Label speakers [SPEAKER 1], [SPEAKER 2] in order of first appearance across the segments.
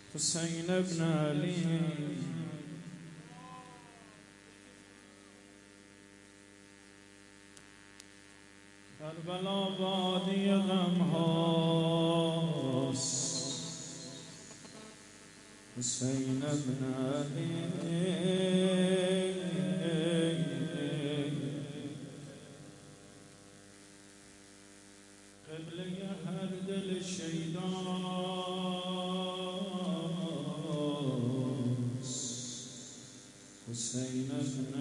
[SPEAKER 1] حسین ابن علی کربلا وادی غم هاست حسین ابن علی قبله هر دل شیداست حسین ابن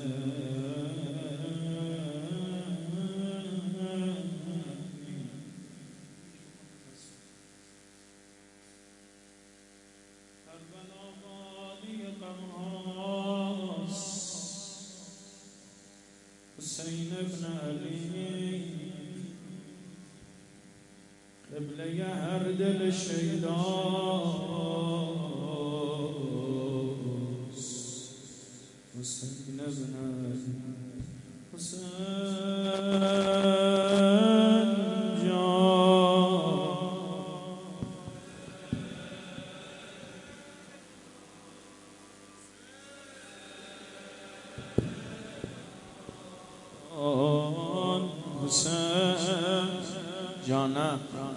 [SPEAKER 1] حسین ابن علی قبله هر دل شیداست حسین ابن علی حسین جانم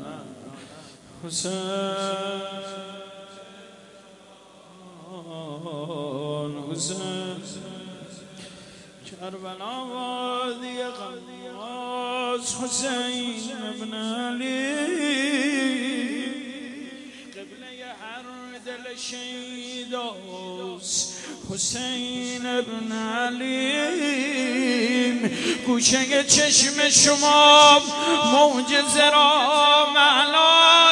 [SPEAKER 1] حسین کربلا وادی غم هاست حسین ابن علی قبله هر دل شیداست حسین ابن علی گوشه چشم شما معجزه را معنا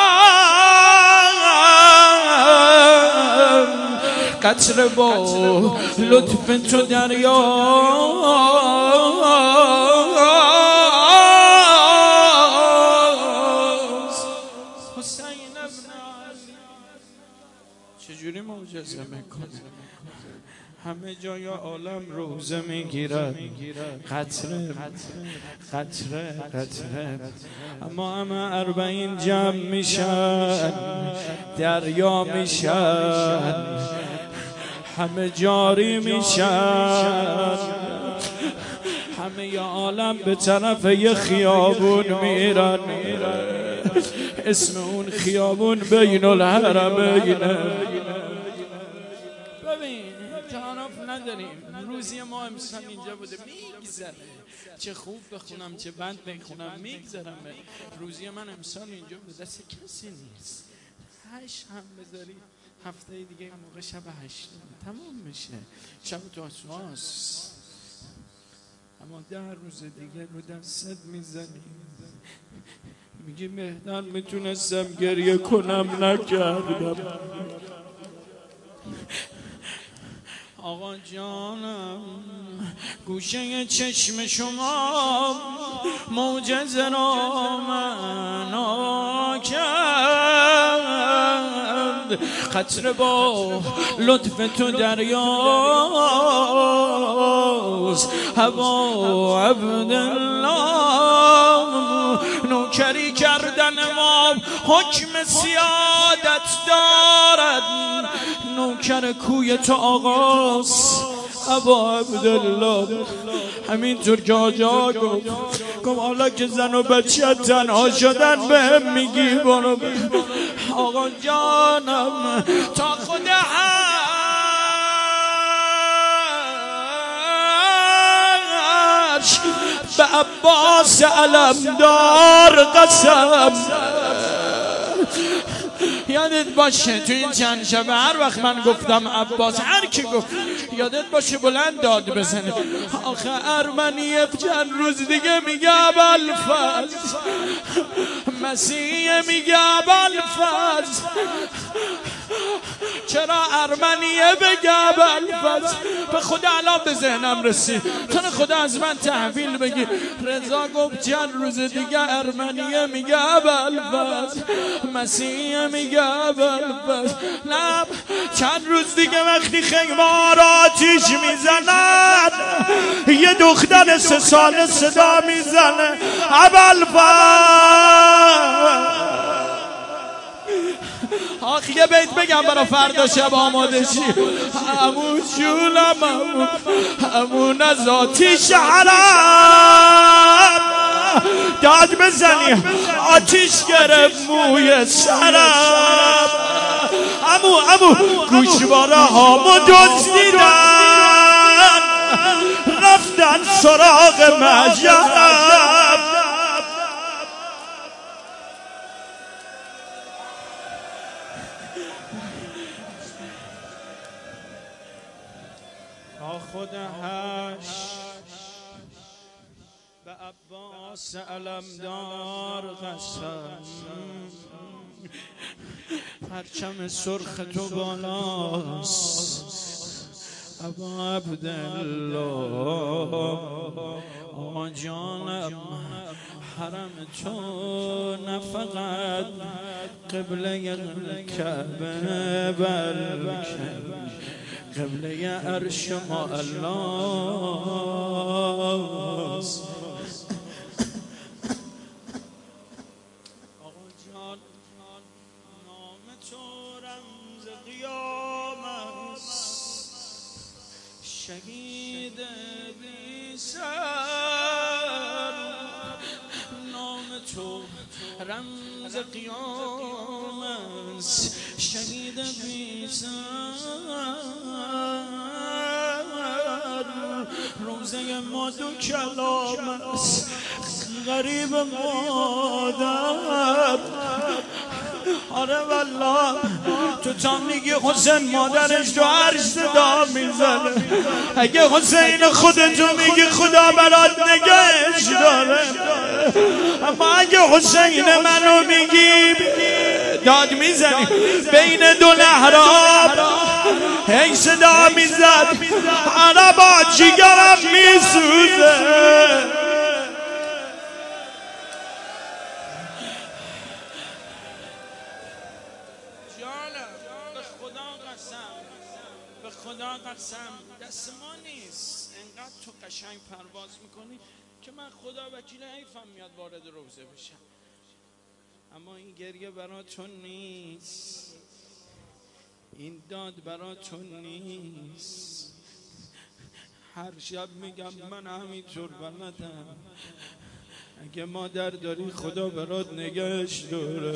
[SPEAKER 1] کرد قطره با لطف تو دریاست حسین ابن علی چجوری معجزه میکنه همه جای عالم روزه میگیرد قطره قطره قطره اما همه 40 جمع میشن دریا میشن همه جاری میشن همه عالم به طرف یه خیابون میرن اسم اون خیابون بین الحرمینه نداریم روزی ما امسال اینجا بوده میگذره چه خوب بخونم چه بند بخونم میگذرم روزی من امسال اینجا بوده دست کسی نیست 8 هم بذاری هفته دیگه موقع شب 8 تمام میشه شب تاسوعاست اما 10 روز دیگه رو دستت میزنی میگی مهدر میتونستم گریه کنم نکردم آقا جانم گوشه چشم شما معجزه را معنا کرد قطره با لطف تو دریاست هوا عبدالله نوکری کردن ما حکم سیادت دارد نوکر کوی تو آقاست ابا عبدالله همینطور که آجا گفت حالا که زن و بچه تنها شدن بهم میگی برو آقا جانم تا خود عرش به عباس علمدار قسم یادت باشه تو این چند شبه هر وقت من گفتم عباس هر کی گفت یادت باشه بلند داد بزنه آخه ارمنیه چند روز دیگه میگه ابوالفضل مسیح میگه ابوالفضل چرا ارمنیه بگه ابوالفضل به خدا الان به ذهنم رسید تو خدا از من تحویل بگی رضا گفت چند روز دیگه ارمنیه میگه ابوالفضل مسیح میگه ابوالفضل نه چند روز دیگه وقتی خیمار آتیش میزنن یه دختر 3 ساله صدا میزنه ابوالفضل آخ یه بیت بگم برا فردا شب آماده شی. عمو جونم عمو نزاتی شهرم داد بزنی آتیش گرفت موی سرم. عمو گوشواره هامو دزدیدن رفتن سراغ مجرم. تا خود هشت به عباس علمدار قسم پرچم سرخ تو بالاست ابا عبدالله. آقا جانم حرم تو نه فقط قبله کعبه بلکه قبله عرش ما الله. آقا جان نام تو رمز قیام است شهید بی سر. نام تو رمز قیام است شهید بی سر. روزه ما دو کلام است غریب مادر. آره والله تو تا میگی حسین مادرش تو عرش صدا میزنه. اگه حسین خودتو میگی خدا برات نگهش داره، اما اگه حسین منو میگی داد میزنی بین دو نهراب هی صدا میزد عربا جیگرم میسوزه. به خدا قسم دست ما نیست. انقدر تو قشنگ پرواز میکنی که من خدا وکیل حیفم میاد وارد روزه بشم، اما این گریه برا تو نیست، این داد برا تو نیست. هر شب میگم من همینطور بلدم، اگه مادر داری خدا برات نگهش داره.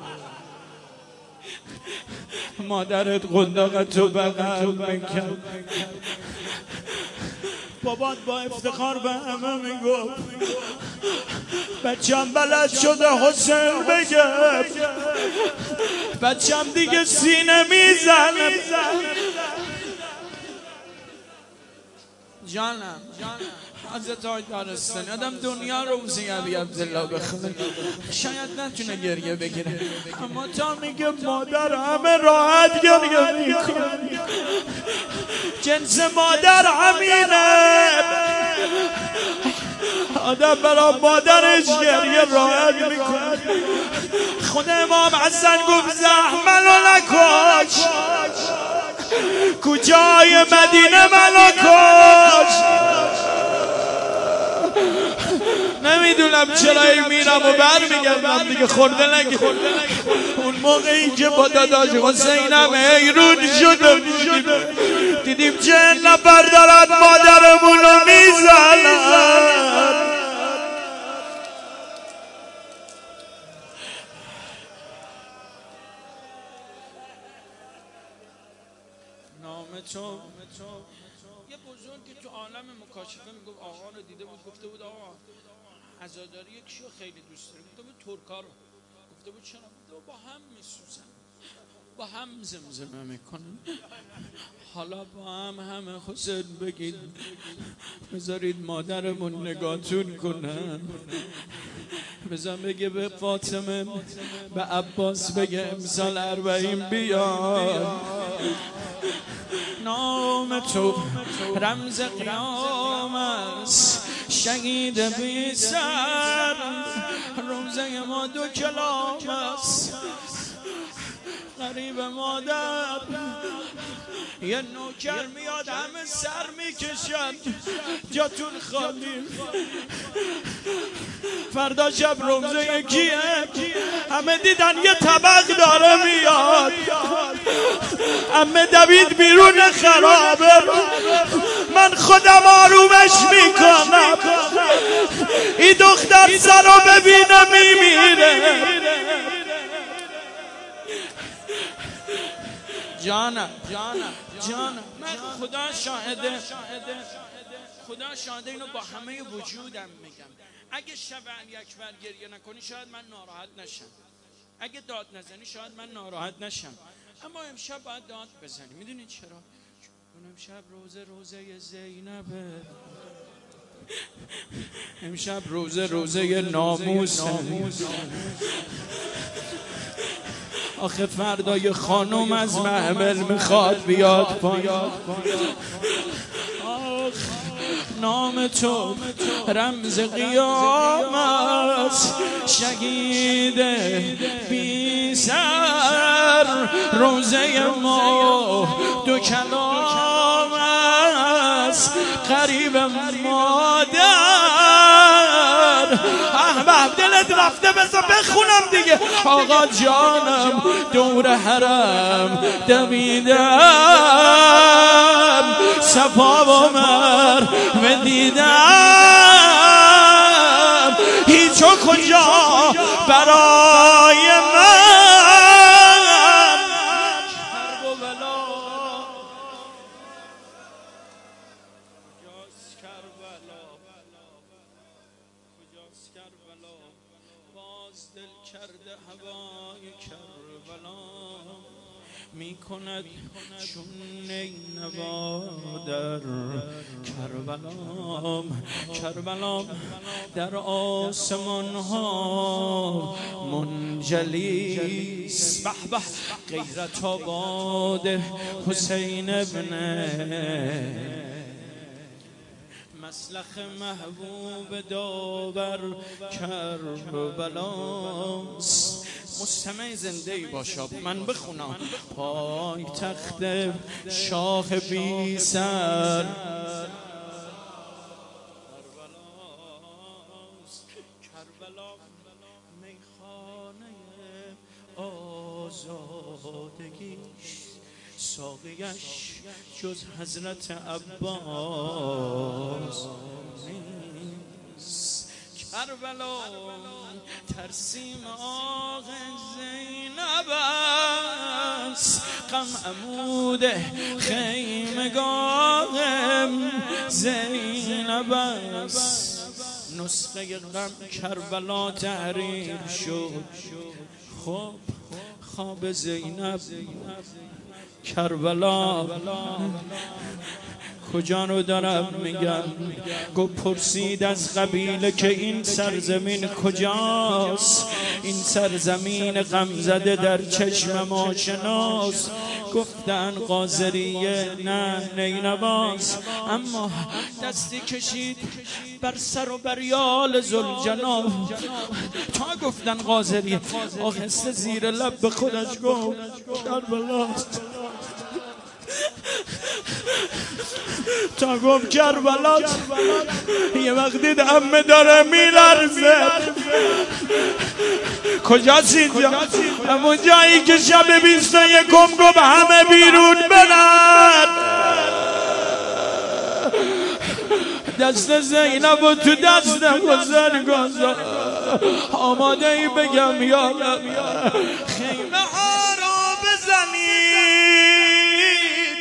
[SPEAKER 1] مادرت قنداقتو بغل میکرد، بابات با افتخار به همه میگفت بچم بلد شده حسین بگه، بچم دیگه سینه میزنه. جانم حضرت آقای دارستانی آدم دنیا رو روزی ابی عبدالله بخونه شاید نتونه گریه بگیره، اما تا میگه مادر همه راحت گریه میکنه. جنس مادر همینه، آدم برای مادرش گریه راحت میکنه. خود امام حسن گفت زحملو نکش، کجای مدینه منو کش. نمیدونم چرا میرم و برمیگردم دیگه، خورده نگه. اون موقعی که با داداش حسینم حیرون شدم دیدیم چند نفر دارن مادرمونو میزنن. نام تو یه بزرگی تو عالم مکاشفه میگفت آقا رو دیده بود، گفته بود آقا عزاداری یک شو خیلی دوست داره، گفته بود ترکا رو، گفته بود چرا؟ گفته بود با هم میسوزن، با هم زمزمه میکنن. حالا با هم همه حسین بگید، بذارید مادرمون نگاهتون کنن. بذار بگه به فاطمه، به عباس بگه امسال 40 بیاد. نام تو رمز قیام است شهید بی سر. روزه ما دو کلام است غریب مادر یه نوکر میاد همه سر میکشن جاتون خالی فردا شب روزه یکیه همه دیدن یه طبق داره میاد همه دوید بیرون خرابه من خودم آرومش میکنم این دختر سر رو ببینه میمیره جانم من خدا شاهده اینو با همه وجودم میگم اگه شب علی اکبر گریه نکنی شاید من ناراحت نشم اگه داد نزنی شاید من ناراحت نشم اما امشب باید داد بزنی میدونی چرا؟ چون امشب روزه زینبه امشب روزه ناموسه آخه فردای خانم از محمل میخواد بیاد پایین آخ نام تو رمز قیامت شهید بی سر روزه ما دو کلام است قریب مادر احباب دلت رفته بذار بخونم دیگه آقا جانم دور حرم دویدم صفا و مروه دیدم هیچ و کجا برای من کرب و بلا کجاست کربلا باز دل کرده هوای کربلا میکند چون نینوا در کربلام در آسمان ها منجلیست به به غیرت آباد حسین ابن مسلخ محبوب داور کربلاست مستمع زنده ای باشا من بخونم پای تخت شاه بی سر کربلا میخانه آزادگیش ساقیش جز حضرت عباس نیست کربلا ترسیم آق زینب است غم عمود خیمگاه زینب است نسخه غم کربلا تحریر شد خب خواب زینب کربلا کجا رو دارم میگم گفت پرسید از قبیله که این سرزمین کجاست این سرزمین غمزده در چشم ما شناس گفتن قاضریه نه نینواست اما دستی کشید بر سر و بر یال ذوالجلال تا گفتن قاضریه آهسته زیر لب به خودش گفت کربلاست تا گفت کربلا یه وقت دید عمه داره میلرزه کجاست اینجا؟ همون جایی که شب 21 گفت همه بیرون برن دست زینب و تو دست گذر آماده ای بگم یا خیمه ها رو بزنید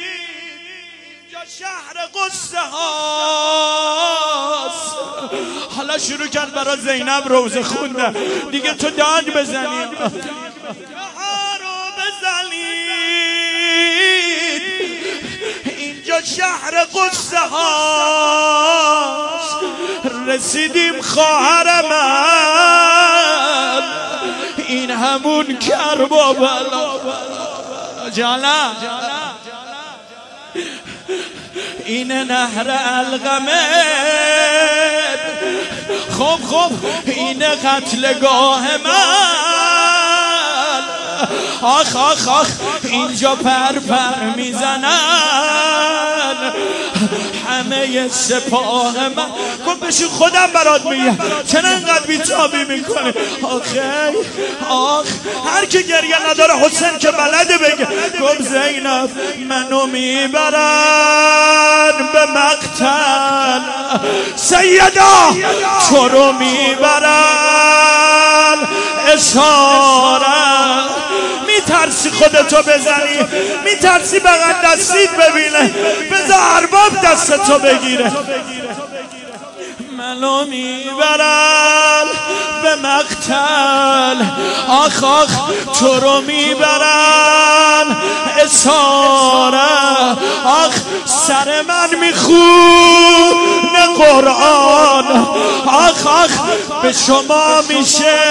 [SPEAKER 1] شهر قصه هاست حالا شروع کرد برای زینب روزه خوندن دیگه تو داد بزنی اینجا شهر قصه هاست رسیدیم خواهر من این همون کرب و بلا جانا این نهر القمه خب این قتلگاه من آخ آخ آخ اینجا پر میزنن همه سپاه من. گفت بشین خودم برات میگم چرا انقدر بیتابی میکنه. آخه آخ هر که گریه نداره حسین که بلده بگه. گفت زینب منو میبرن به مقتل، سیدا تو رو میبرن اسارت. میترسی خودتو بزنی، میترسی بغل دستیت ببینه، بذار ارباب دستتو بگیره. منو میبرن به مقتل، آخ آخ تو رو میبرن اسارت. آخ سر من میخونه قرآن، آخ آخ به شما میشه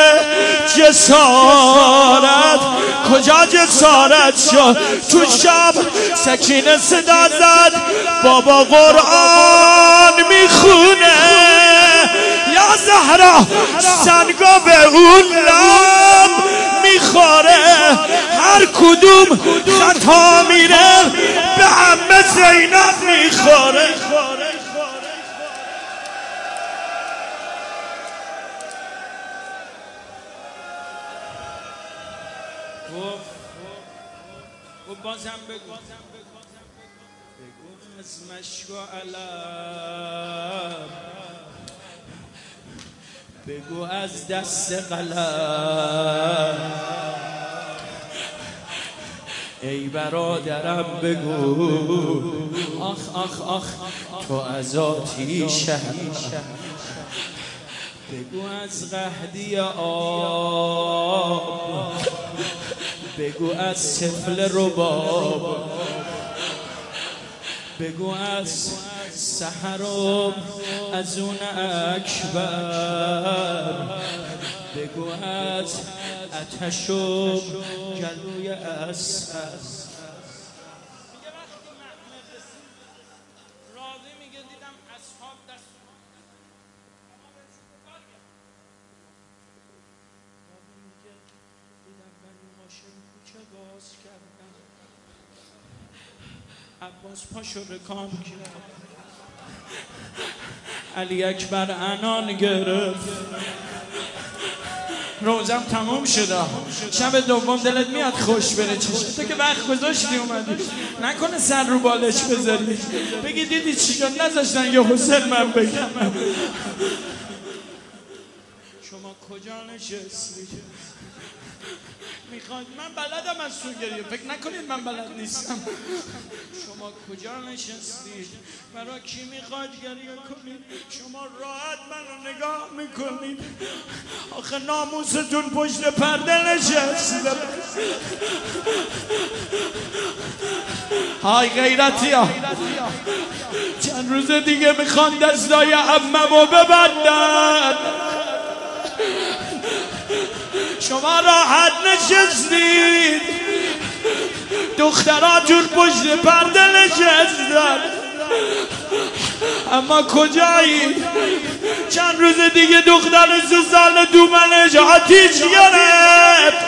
[SPEAKER 1] جسارت. کجا جسارت شد؟ تو شب سکینه صدا زد بابا قرآن میخونه. یا زهرا سنگا به اون لب میخوره، هر کدوم خطا میره به همه زینب میخوره. و بازم بگو از مشک و علم، بگو از دست قلم، ای برادرم بگو آخ آخ آخ تو از آتیشم، بگو از قحطی آب، بگو از طفل رباب، بگو از سحرم از اون اکبر، بگو از آتشم گلوی اسد. راضی میگه دیدم اصحاب دست دیدم بنی هاشم کوچه باز کردن، عباس پاشو رکام کرد، علی اکبر عنان گرفت. روزم تموم شده، شب دوم دلت میاد خوش بره چشم تو که وقت گذاشتی اومدی، نکنه سر رو بالش بذاری بگی دیدی چی شد نذاشتن یه حسین من بگم. شما کجا نشستی؟ میخواد من بلدم از تو گریه، فکر نکنید من بلد نیستم. شما کجا نشستید؟ برای کی میخواد گریه کنید؟ شما راحت منو نگاه میکنید، آخه ناموستون پشت پرده نشسته. های غیرتی ها چند روز دیگه میخوان دستای عممو ببندن، شما راحت نشستید، دخترها جون پشت پرده نشستن، اما کجایید؟ چند روز دیگه دختر 3 سال دومنش آتیش گرفت.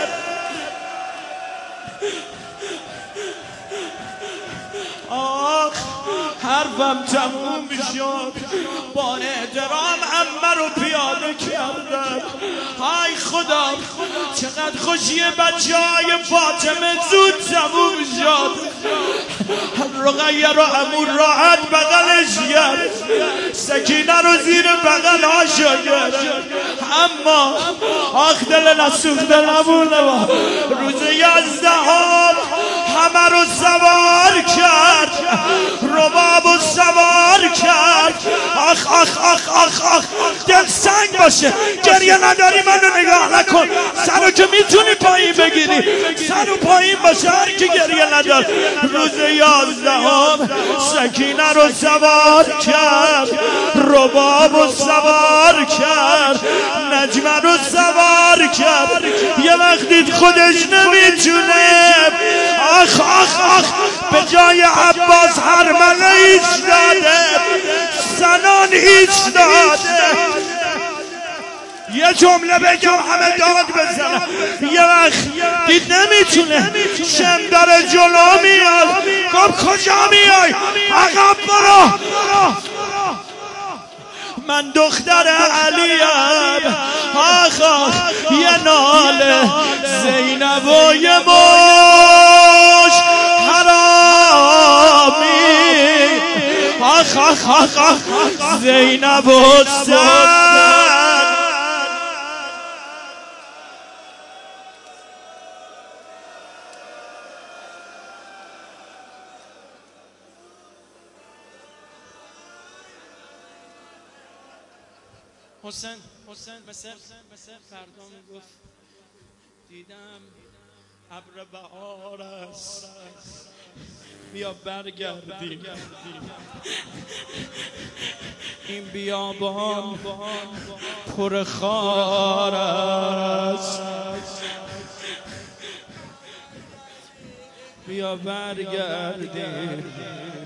[SPEAKER 1] آخ حرفم تموم شد، با احترام عمه رو پیاده کردم. های خدا چقدر خوشیه بچه های فاطمه زود تموم شد. رقیه رو عمو راحت بغلش گرفت، سکینه رو زیر بغلهاش گرفت، اما آخ دل نسوخته نمونه. روز 11 همه رو سوار کرد، رباب رو سوار کرد. آخ آخ آخ آخ آخ دل سنگ باشه، گریه نداری منو نگاه نکن، سرو که میتونی پایین بگیری سرو پایین باشه، هر کی گریه ندار. روز 11 سکینه رو سوار کرد، رباب رو سوار کرد، نجمه رو سوار کرد. یه وقتی خودش نمیتونه، آخ آخ آخ به جای عباس هرمله ایستاده، سنان ایستاده.
[SPEAKER 2] یه جمله بگم همه داد بزنم. یه وقت دید نمیتونه، شم داره جلو میاد، گفت کجا میای؟ عقب برو. من دختر علیم، آخ یه ناله زینب و یه مش حرامی، آخ آخ آخ آخ زینب و
[SPEAKER 1] حسین مثل فردا میگفت دیدم ابر بهار است، بیا برگردیم این بیابان پر خار است، بیا برگردیم.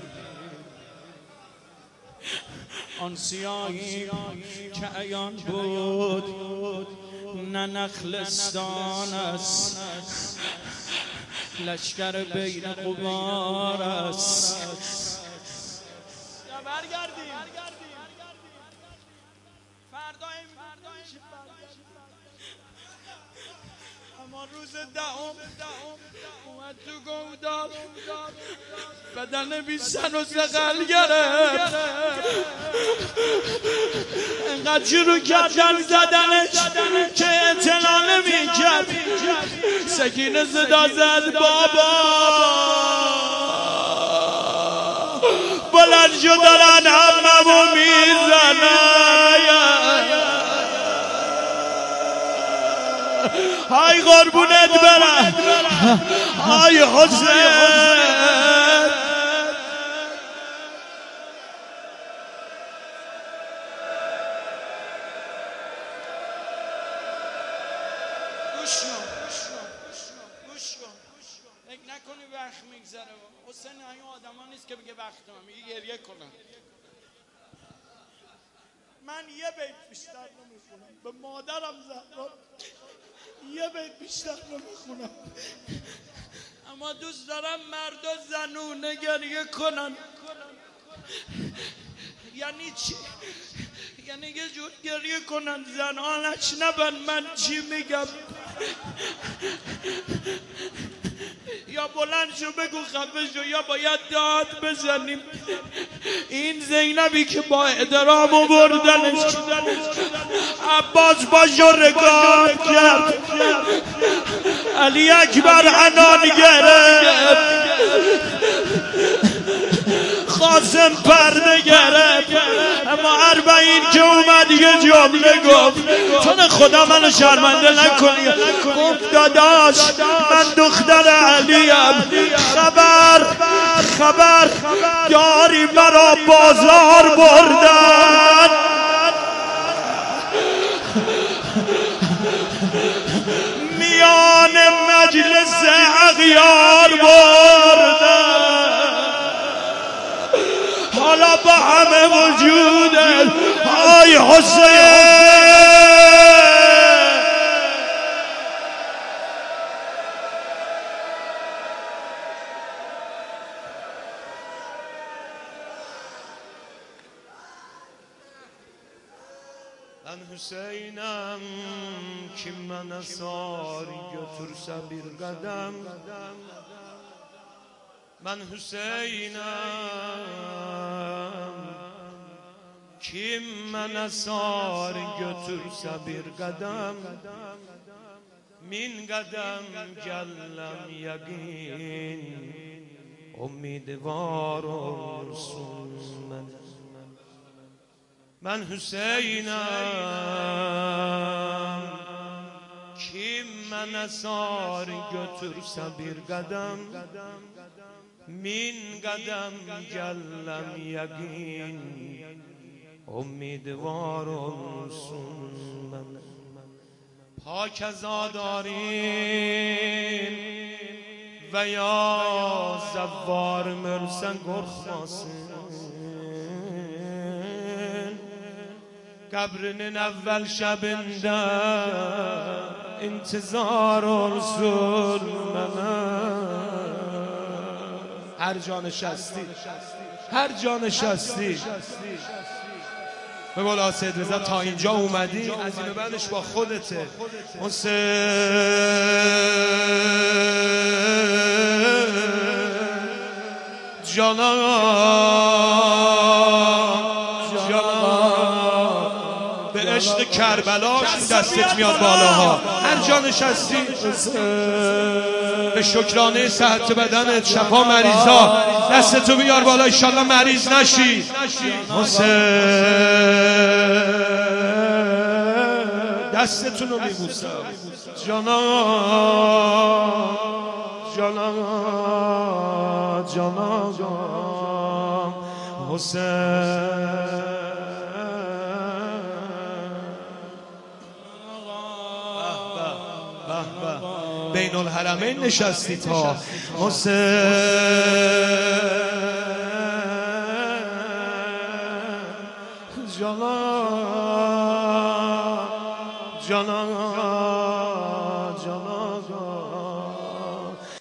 [SPEAKER 1] آن سیاهی که عیان بود نه نخلستان است، لشکر بین غبار است. برگردیم فردا اما روز دهم اومد تو گودال، بدن بی سن و سقل گرفت، انقدر شروع کردن زدنش که اعتنا نمی‌کرد. سکینه صدا زد بابا، بلند شو دارن هممو میزنن. های قربونت برم، های حسین. گوش کن فکر نکنی وقت میگذره. حسین این آدم ها نیست که بگه وقت من، میگه گریه کنم. من یه بیت بیشتر نمیخونم، به مادرم زهرا یه بیت بیشتر نمیخونم، اما دوست دارم مرد و زنونه گریه کنن. یعنی چی؟ یعنی یه جور گریه کنن زنان اجنبن. من چی میگم؟ یا بلند شو بگو خفه شو، یا باید داد بزنیم. این زینبی که با احترام آوردنش، عباس باشو رکاب کرد، علی اکبر عنان گرفت، قاسم پرده گرفت، اما اربعین که اومد یه جمله گفت، چون خدا منو شرمنده نکنی. گفت داداش من دختر علیم، خبر داری مرا بازار بردن، میان مجلس اغیار بردن، حالا با همه وجوده. آی حسین
[SPEAKER 2] من Hüseyin'im kim bana sar götürse bir kadem. Ben Hüseyin'im kim bana sar götürse bir kadem. Min kadem gellem yakin umidvar olsun ben. Ben Hüseyin'im kim bana sar götürse bir kadem. Min kadem gellem yakin umidvar olsun ben. پاک ازادارین و یا زوار مرسن گرخاسن قبرن اول شبنده انتظار رسول هر جا نشستی هر جا نشستی به قول سید رضا تا اینجا اومدی از این بعدش با خودته حسین جانان به عشق کربلا دستت میاد بالاها هر جا نشستی به شکرانه صحت بدنت شفا مریضا دستتو بیار بالا انشالله مریض نشی حسین دستتون رو میبوسم جانان جانان جانان حسین بین الحرمین نشستی تا حسین جانان جانان